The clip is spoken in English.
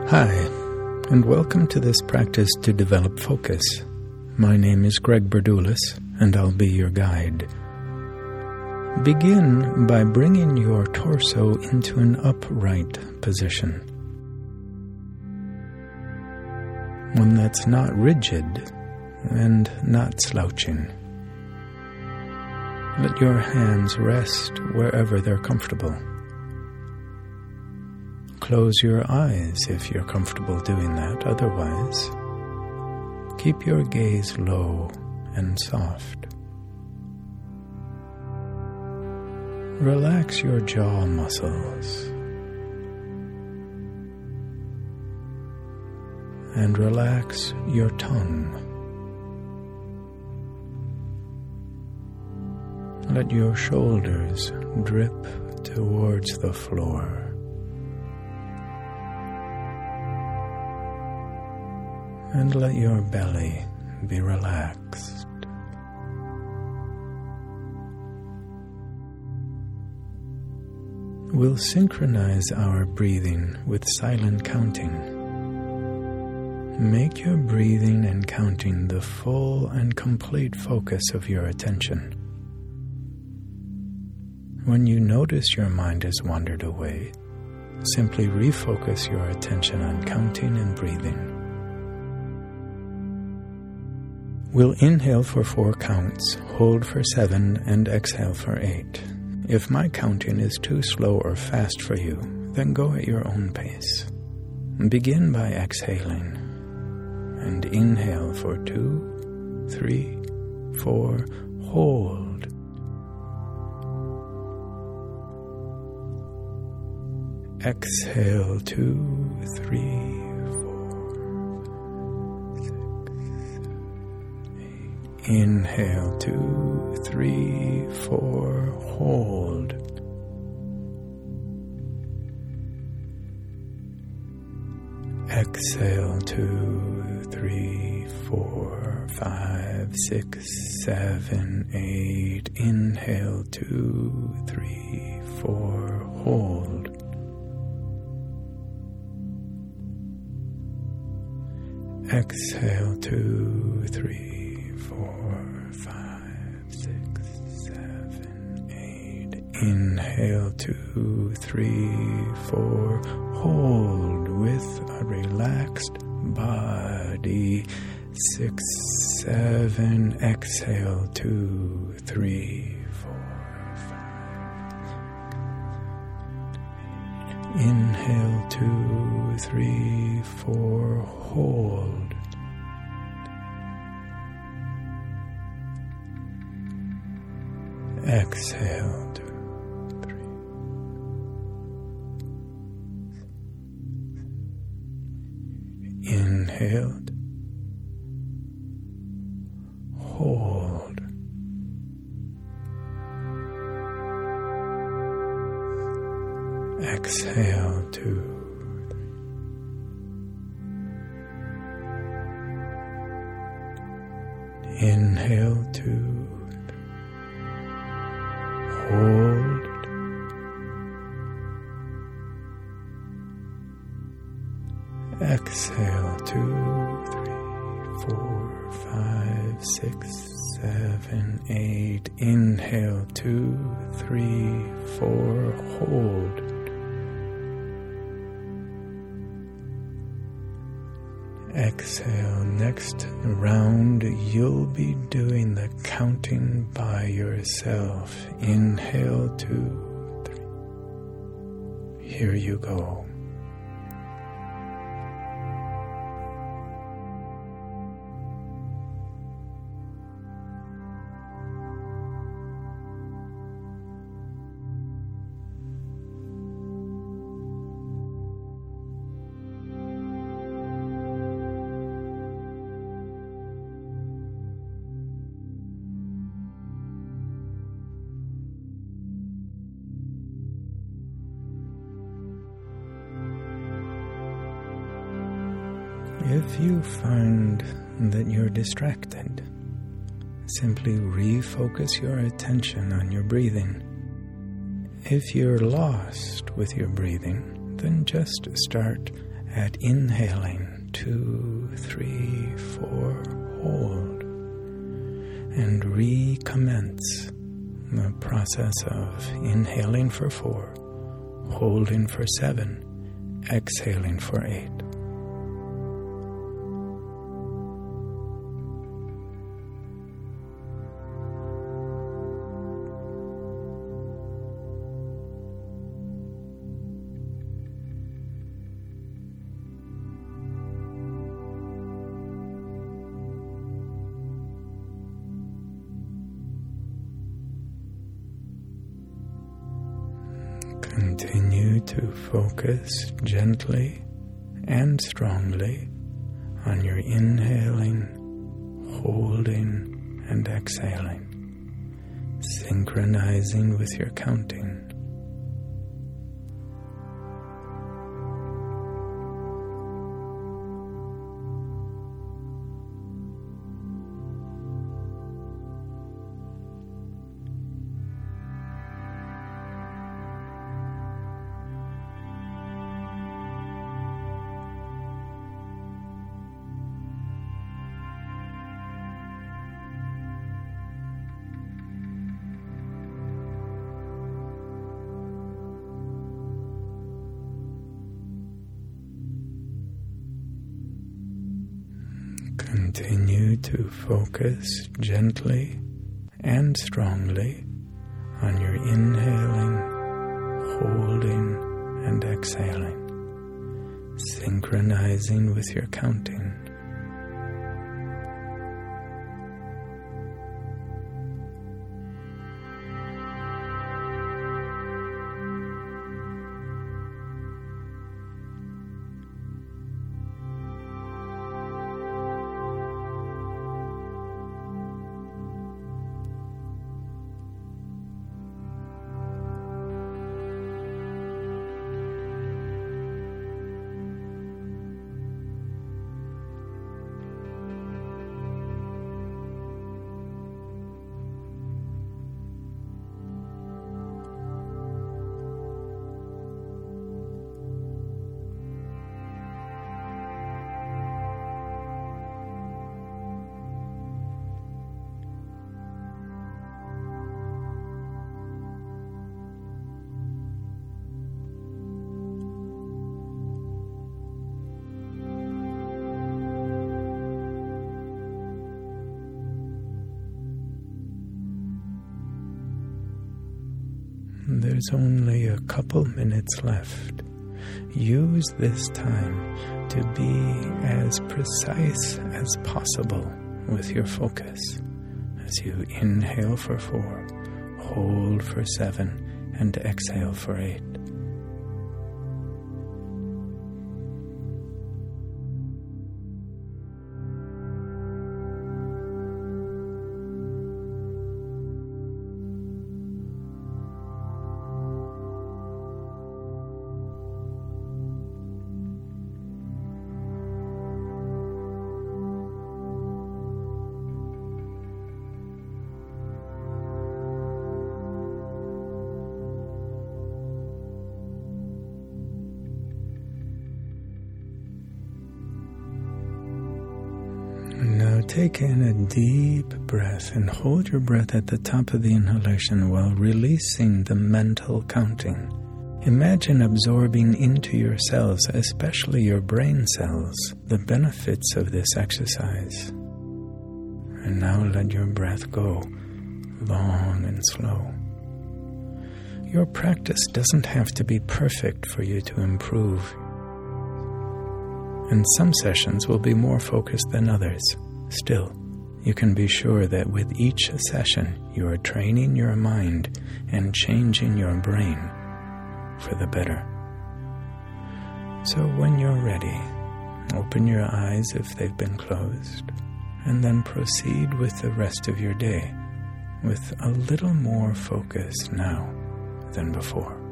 Hi, and welcome to this practice to develop focus. My name is Greg Berdulis, and I'll be your guide. Begin by bringing your torso into an upright position, one that's not rigid and not slouching. Let your hands rest wherever they're comfortable. Close your eyes if you're comfortable doing that. Otherwise, keep your gaze low and soft. Relax your jaw muscles and relax your tongue. Let your shoulders drip towards the floor. And let your belly be relaxed. We'll synchronize our breathing with silent counting. Make your breathing and counting the full and complete focus of your attention. When you notice your mind has wandered away, simply refocus your attention on counting and breathing. We'll inhale for 4 counts, hold for 7, and exhale for 8. If my counting is too slow or fast for you, then go at your own pace. Begin by exhaling, and inhale for 2, 3, 4, hold. Exhale 2, 3, inhale 2, 3, 4, hold. Exhale 2, 3, 4, 5, 6, 7, 8. Inhale 2, 3, 4, hold. Exhale 2, 3, 4, 5, 6, 7, 8. Inhale 2, 3, 4. Hold with a relaxed body. 6, 7. Exhale 2, 3, 4, 5. Inhale 2, 3, 4. Hold. Exhale 2, 3. Inhaled. Hold. Exhale 2, 3. Inhale 2. Hold. Exhale 2, 3, 4, 5, 6, 7, 8. Inhale 2, 3, 4. Hold. Exhale. Next round, you'll be doing the counting by yourself. Inhale 2, 3. Here you go. If you find that you're distracted, simply refocus your attention on your breathing. If you're lost with your breathing, then just start At inhaling, 2, 3, 4, hold, and recommence the process of inhaling for 4, holding for 7, exhaling for 8. Continue to focus gently and strongly on your inhaling, holding, and exhaling, synchronizing with your counting. Continue to focus gently and strongly on your inhaling, holding, and exhaling, synchronizing with your counting. There's only a couple minutes left. Use this time to be as precise as possible with your focus as you inhale for 4, hold for 7, and exhale for 8. Now take in a deep breath and hold your breath at the top of the inhalation while releasing the mental counting. Imagine absorbing into your cells, especially your brain cells, the benefits of this exercise. And now let your breath go, long and slow. Your practice doesn't have to be perfect for you to improve. And some sessions will be more focused than others. Still, you can be sure that with each session, you are training your mind and changing your brain for the better. So when you're ready, open your eyes if they've been closed, and then proceed with the rest of your day with a little more focus now than before.